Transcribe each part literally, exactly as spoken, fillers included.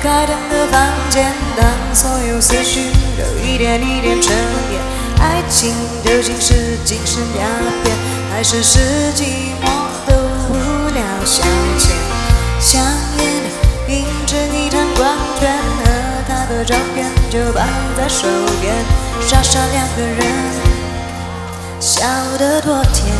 开灯的房间，当所有思绪都一点一点沉淀，爱情究竟是精神鸦片，还是是寂寞的无聊消遣？香烟映着一滩光圈，和他的照片就摆在手边，傻傻两个人，笑得多甜。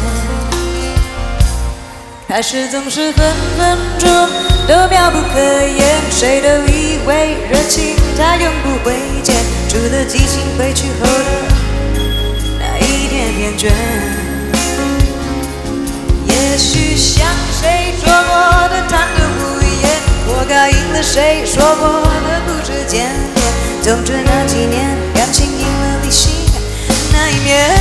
开始总是分分钟都妙不可言，谁都以为热情它永不会减，除了激情褪去后的那一点点倦。也许像谁说过的贪得无厌，我答应了谁说过的不知检点。总之那几年，感情赢了理性那一面。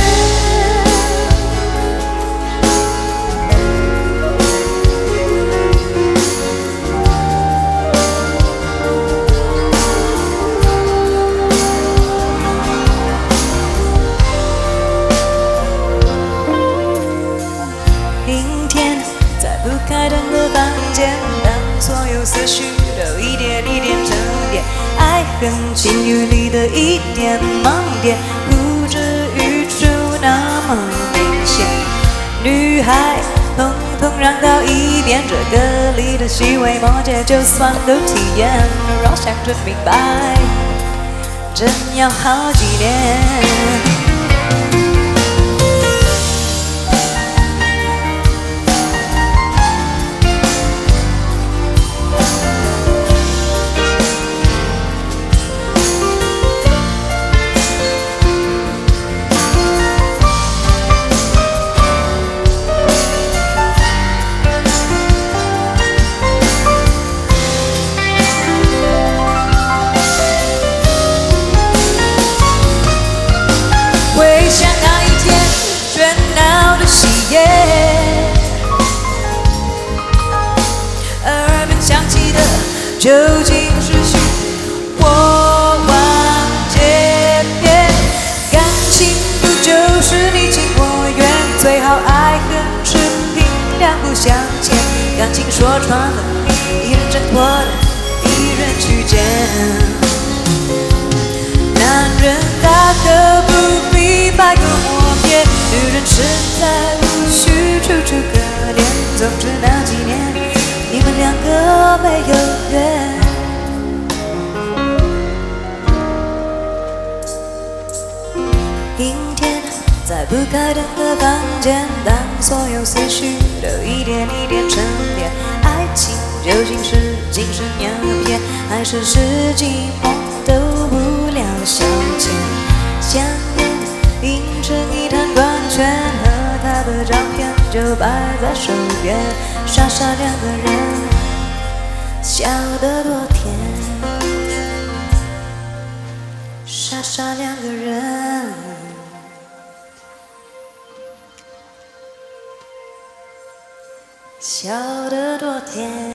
不开灯的房间，当所有思绪都一点一点沉淀，爱恨情欲里的一点盲点，不至于出那么明显。女孩统统让到一边，这个里的细微末节，就算都体验，若想真明白，真要好几年。回想那一天喧闹的喜宴，耳边响起的究竟是虚或望渐变？感情不就是你情我愿？最好爱恨持平，两不相欠。感情说穿了，一人挣脱了，一人去捡。男人大可不必百口莫辩，女人实在无需楚楚可怜。总之那几年，你们两个没有缘。阴天，在不开灯的房间，当所有思绪都一点一点沉淀，爱情究竟是精神鸦片，还是是寂寞的无聊消遣？香烟映成一滩光圈，和他的照片就摆在手边，傻傻两个人，笑得多甜。傻傻两个人，笑得多甜。